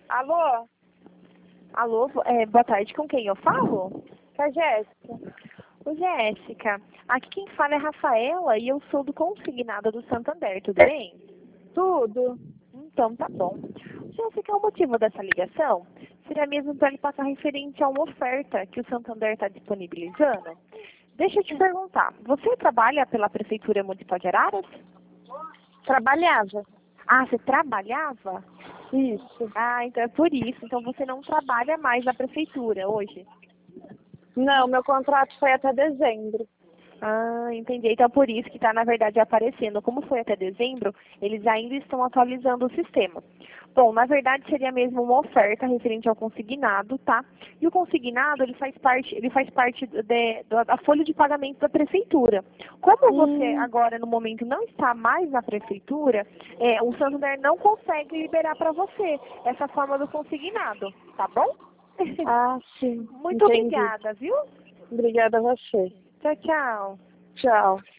Alô? Alô, boa tarde, com quem eu falo? Com a Jéssica. Ô, Jéssica, aqui quem fala é Rafaela e eu sou do Consignado do Santander, tudo bem? Tudo? Então, tá bom. Jéssica, o motivo dessa ligação seria mesmo para lhe passar referente a uma oferta que o Santander está disponibilizando. Deixa eu te perguntar, você trabalha pela Prefeitura Municipal de Araras? Trabalhava. Ah, você trabalhava? Isso. Ah, então é por isso. Então você não trabalha mais na Prefeitura hoje? Não, meu contrato foi até dezembro. Ah, entendi. Então, por isso que está, na verdade, aparecendo. Como foi até dezembro, eles ainda estão atualizando o sistema. Bom, na verdade, seria mesmo uma oferta referente ao consignado, tá? E o consignado, ele faz parte da folha de pagamento da prefeitura. Como você agora, no momento, não está mais na prefeitura, o Santander não consegue liberar para você essa forma do consignado, tá bom? Ah, sim. Muito Entendi. obrigada, viu? Obrigada a você. Tchau, tchau. Tchau.